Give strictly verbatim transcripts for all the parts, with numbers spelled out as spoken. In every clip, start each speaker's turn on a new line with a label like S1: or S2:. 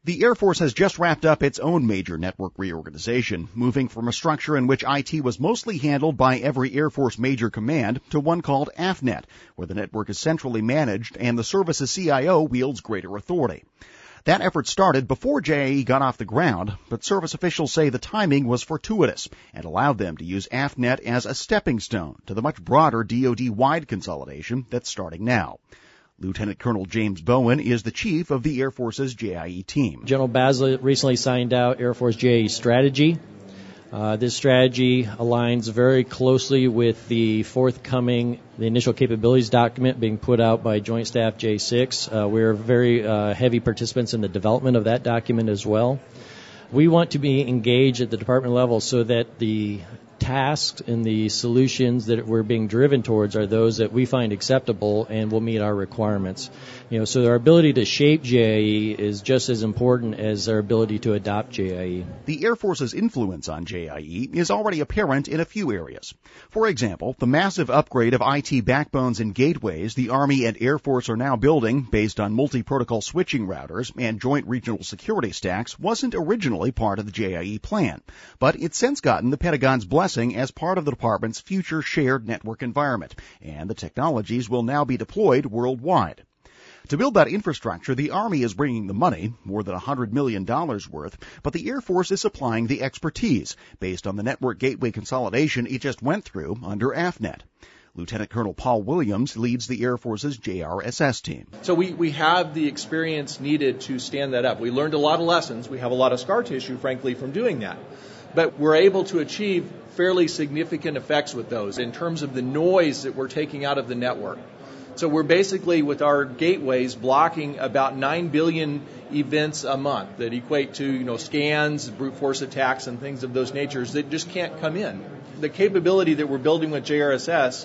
S1: The Air Force has just wrapped up its own major network reorganization, moving from a structure in which I T was mostly handled by every Air Force major command to one called AFNet, where the network is centrally managed and the service's C I O wields greater authority. That effort started before J I E got off the ground, but service officials say the timing was fortuitous and allowed them to use AFNet as a stepping stone to the much broader D O D-wide consolidation that's starting now. Lieutenant Colonel James Bowen is the chief of the Air Force's J I E team.
S2: General Baslett recently signed out Air Force J I E strategy. Uh, this strategy aligns very closely with the forthcoming, the initial capabilities document being put out by Joint Staff J six. Uh, we're very uh, heavy participants in the development of that document as well. We want to be engaged at the department level so that the tasks and the solutions that we're being driven towards are those that we find acceptable and will meet our requirements. You know, so our ability to shape J I E is just as important as our ability to adopt J I E.
S1: The Air Force's influence on J I E is already apparent in a few areas. For example, the massive upgrade of I T backbones and gateways the Army and Air Force are now building based on multi-protocol switching routers and joint regional security stacks wasn't originally part of the J I E plan, but it's since gotten the Pentagon's blessing as part of the department's future shared network environment, and the technologies will now be deployed worldwide. To build that infrastructure, the Army is bringing the money, more than one hundred million dollars worth, but the Air Force is supplying the expertise based on the network gateway consolidation it just went through under AFNet. Lieutenant Colonel Paul Williams leads the Air Force's J R S S team.
S3: So we, we have the experience needed to stand that up. We learned a lot of lessons. We have a lot of scar tissue, frankly, from doing that. But we're able to achieve fairly significant effects with those in terms of the noise that we're taking out of the network. So we're basically, with our gateways, blocking about nine billion events a month that equate to, you know, scans, brute force attacks, and things of those natures that just can't come in. The capability that we're building with J R S S,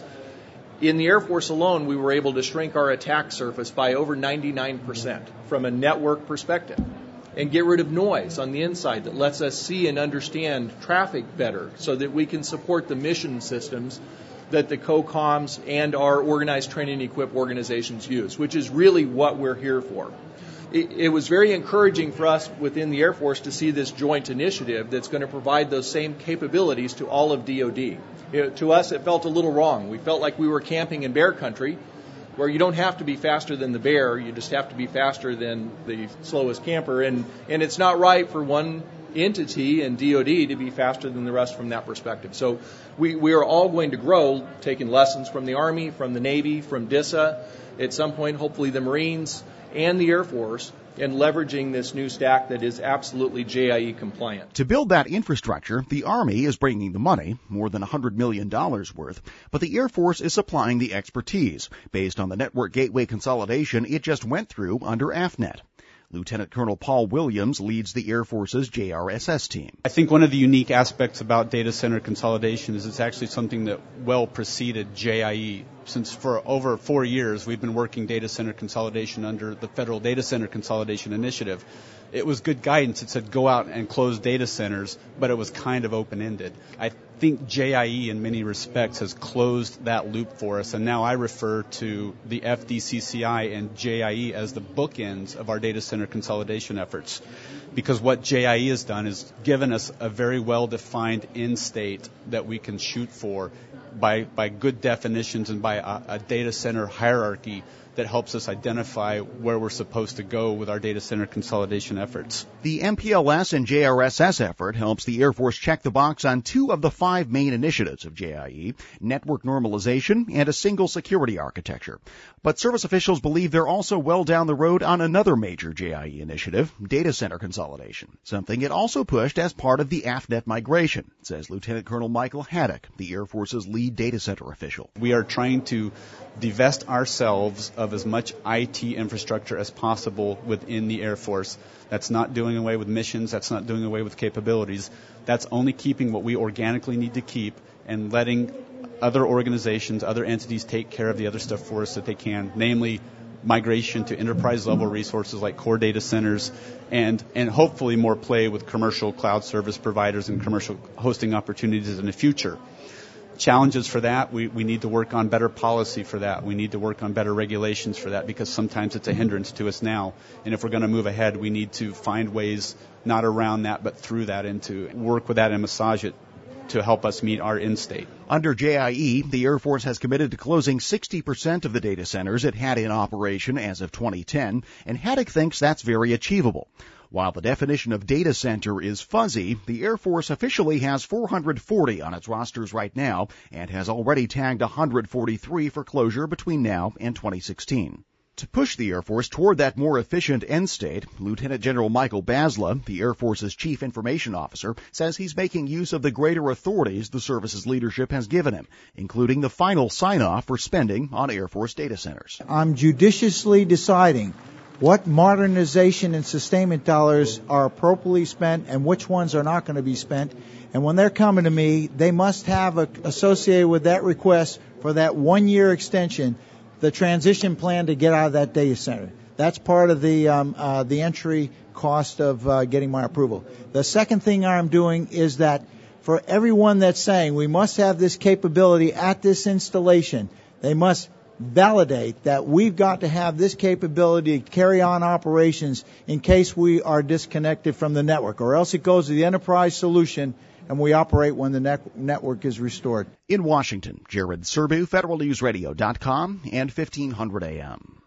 S3: in the Air Force alone, we were able to shrink our attack surface by over ninety-nine percent from a network perspective, and get rid of noise on the inside that lets us see and understand traffic better so that we can support the mission systems that the COCOMs and our organized train and equip organizations use, which is really what we're here for. It, it was very encouraging for us within the Air Force to see this joint initiative that's going to provide those same capabilities to all of D O D. It, to us, it felt a little wrong. We felt like we were camping in bear country, where you don't have to be faster than the bear, you just have to be faster than the slowest camper. And, and it's not right for one entity in D O D to be faster than the rest from that perspective. So we, we are all going to grow, taking lessons from the Army, from the Navy, from D I S A, at some point hopefully the Marines and the Air Force, and leveraging this new stack that is absolutely J I E compliant.
S1: To build that infrastructure, the Army is bringing the money, more than one hundred million dollars worth, but the Air Force is supplying the expertise based on the network gateway consolidation it just went through under AFNet. Lieutenant Colonel Paul Williams leads the Air Force's J R S S team.
S4: I think one of the unique aspects about data center consolidation is it's actually something that well preceded J I E. Since for over four years we've been working data center consolidation under the Federal Data Center Consolidation Initiative. It was good guidance. It said go out and close data centers, but it was kind of open-ended. I think J I E in many respects has closed that loop for us, and now I refer to the F D C C I and J I E as the bookends of our data center consolidation efforts, because what J I E has done is given us a very well-defined end state that we can shoot for by, by good definitions and by a, a data center hierarchy that helps us identify where we're supposed to go with our data center consolidation efforts.
S1: The M P L S and J R S S effort helps the Air Force check the box on two of the five main initiatives of J I E, network normalization and a single security architecture. But service officials believe they're also well down the road on another major J I E initiative, data center consolidation, something it also pushed as part of the AFNet migration, says Lieutenant Colonel Michael Haddock, the Air Force's lead data center official.
S4: We are trying to divest ourselves of as much I T infrastructure as possible within the Air Force. That's not doing away with missions. That's not doing away with capabilities. That's only keeping what we organically need to keep and letting other organizations, other entities take care of the other stuff for us that they can, namely migration to enterprise-level resources like core data centers and, and hopefully more play with commercial cloud service providers and commercial hosting opportunities in the future. challenges for that. We, we need to work on better policy for that. We need to work on better regulations for that, because sometimes it's a hindrance to us now. And if we're going to move ahead, we need to find ways not around that but through that, and to work with that and massage it to help us meet our end state.
S1: Under J I E, the Air Force has committed to closing sixty percent of the data centers it had in operation as of twenty ten, and Haddock thinks that's very achievable. While the definition of data center is fuzzy, the Air Force officially has four hundred forty on its rosters right now and has already tagged one hundred forty-three for closure between now and twenty sixteen. To push the Air Force toward that more efficient end state, Lieutenant General Michael Basla, the Air Force's Chief Information Officer, says he's making use of the greater authorities the service's leadership has given him, including the final sign-off for spending on Air Force data centers.
S5: I'm judiciously deciding what modernization and sustainment dollars are appropriately spent and which ones are not going to be spent. And when they're coming to me, they must have a, associated with that request for that one-year extension the transition plan to get out of that data center. That's part of the um, uh, the entry cost of uh, getting my approval. The second thing I'm doing is that for everyone that's saying we must have this capability at this installation, they must validate that we've got to have this capability to carry on operations in case we are disconnected from the network, or else it goes to the enterprise solution and we operate when the net- network is restored.
S1: In Washington, Jared Serbu, Federal News Radio dot com and fifteen hundred A M.